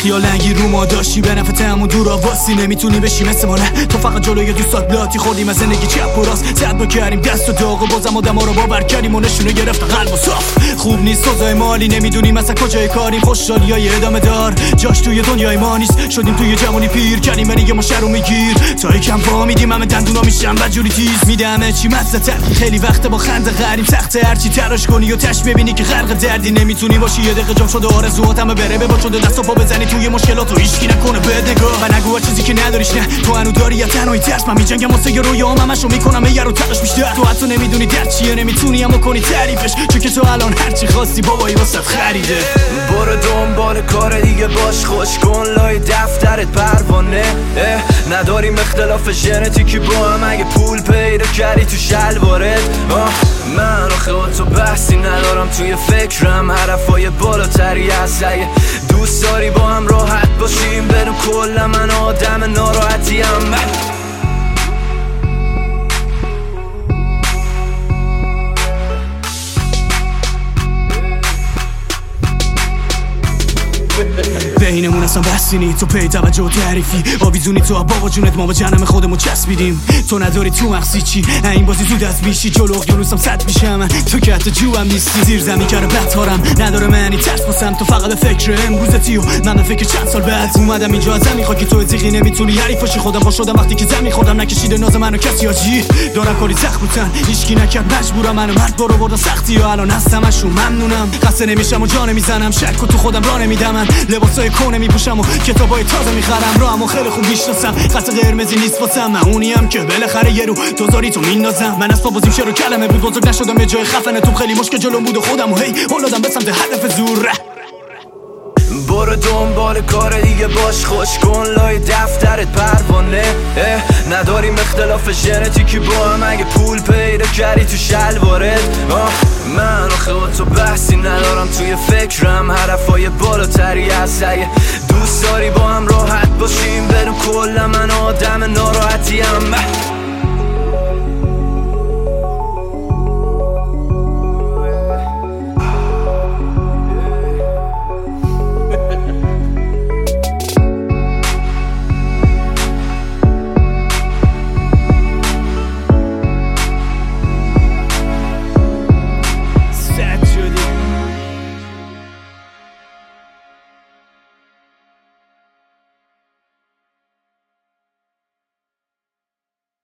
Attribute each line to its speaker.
Speaker 1: خیال لنگی رو ما داشتی به نفع تمون دور آواسی نمیتونی بشی مثل ما نه تو فقط جلوی دوستات لاتی خوردیم از زندگی چپ و راست زد با کردیم دست و داغ و بازم آدما رو باور کردیم و نشونه گرفت قلب و صاف خوب نیست سزای مالی نمیدونیم مثلا کجای کاریم خوشحالیای ادامه دار جاش توی دنیای ما نیست شدیم توی جوانی پیر کردیم ولی ما شرو میگیر تا یکم فهمیدیم همه دندونا میشن بدجوری تیز میدمه چی مزه‌تر خیلی وقت با خنده غریب سخته هرچی تراش کنی و تش ببینی که غرق دردی نمیتونی باشی یه دقیقه جام شده آرزوات همه بره به با شده دست و پا بزنی توی مشکلات و هیچکی نکنه بد نگاه و نگو چیزی که نداریش نه تو هنوز داری یا تنهایی ترس من میجنگم واسه رویام همشو میکنم یه رو تلاش بیشتر تو حتی نمیدونی درد چیه نمیتونی اما کنی تعریفش چون که تو الان هرچی خواستی بابایی واسه خریده
Speaker 2: برو دنبال کار دیگه باش خوش کن لای دفترت پروانه نداریم اختلاف ژنتیکی با هم اگه پول پیدا کردی تو شلوارت من آخه با تو بحثی ندارم توی فکرم حرفای بالاتری از اگه دوست داری با هم راحت باشیم بدون کل من آدم ناراحتیم
Speaker 1: بینمون اصلا بحثی نی تو پی توجه و تعریفی آویزونی تو بابا جونت ما با جنم خودمون چسبیدیم تو نداری تو مقصی چی این بازی زود از بیشی جلو اقیانوسم صد میشم من تو که حتی جوام نیستی زیر زمین کرده بطارم نداره معنی ترس باسم تو فقط فکر امروزتی و من به فکر چند سال بعد اومدم اینجا از زمین خاکی تو زیغی نمیتونی حریفاشی خودم با شدم وقتی که زمین خودم نکشیده ناز منو کسی آجی دارم کاری سخت بودن هیچکی نکرد مجبورم منو مرد برو بردن سختی و الان هستمشون ممنونم خسته نمیشم و جا نمیزنم شک و تو خودم راه نمیدم من لباسای کونه میپوشم و کتابای تازه میخرم راهمو خیلی خوب میشناسم خط قرمزی نیست واسم من اونیم که بالاخره یه رو دوزاری تو میندازم من اصلا بازیم شروع کلمه بود بزرگ نشدم یه جای خفنه تو خیلی مشکل جلوم بود و خودم و هی اولادم به سمت هدف زور
Speaker 2: برو دنبال کار دیگه باش خوش کن لای دفترت پروانه نداریم اختلاف ژنتیکی با هم اگه پول پیدا کردی تو شلوارت من آخه با تو بحثی ندارم توی فکرم حرفای بالاتری از اگه دوست داری با هم راحت باشیم بدون کل من آدم ناراحتیم